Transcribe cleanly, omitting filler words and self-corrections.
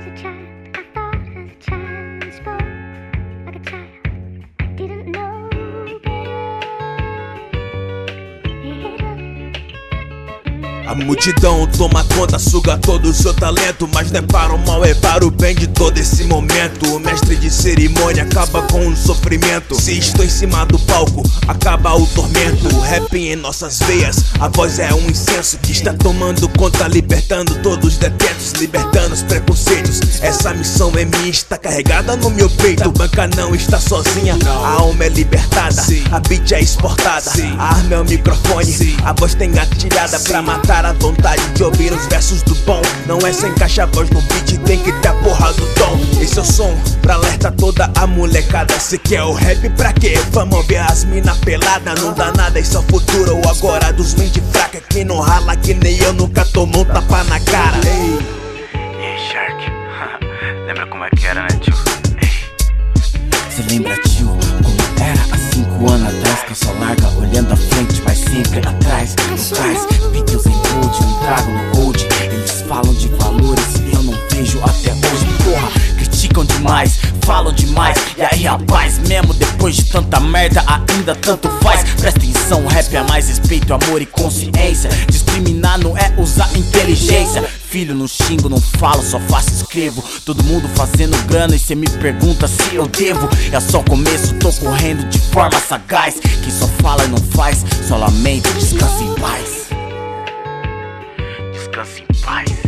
A multidão toma conta, suga todo o seu talento, mas não é para o mal, é para o bem de todo esse momento. O mestre de cerimônia acaba com o sofrimento. Se estou em cima do palco, acaba o tormento. O rap em nossas veias, a voz é um incenso que está tomando conta, libertando todos os detentos, libertando os preconceitos. Essa missão é minha, está carregada no meu peito. A banca não está sozinha, a alma é libertada, a beat é exportada, a arma é o microfone, a voz tem gatilhada pra matar a vontade de ouvir os versos do bom. Não é sem encaixar a voz no beat, tem que ter a porra do tom. Esse é o som pra alertar toda a molecada. Cê quer o rap pra quê? Vamos ver as mina pelada. Não dá nada, isso é o futuro ou agora dos mente fraca. Quem não rala que nem eu nunca tomou um tapa na cara. E aí, Shark? Lembra como é que era, né, tio? Cê lembra, tio, como era há 5 anos atrás? Calça larga, olhando à frente, mas sempre atrás. No cais, Beatles em gold, um trago no gold. Eles falam de valores e eu não vejo até hoje. Porra, criticam demais, falam demais. E aí, rapaz, mesmo depois de tanta merda, ainda tanto faz. Presta atenção, rap é mais respeito, amor e consciência. Discriminar não é usar inteligência. Filho, não xingo, não falo, só faço, escrevo. Todo mundo fazendo grana e cê me pergunta se eu devo. É só o começo, tô correndo de forma sagaz. Quem só fala e não faz, só lamento, descansa em paz. Descansa em paz.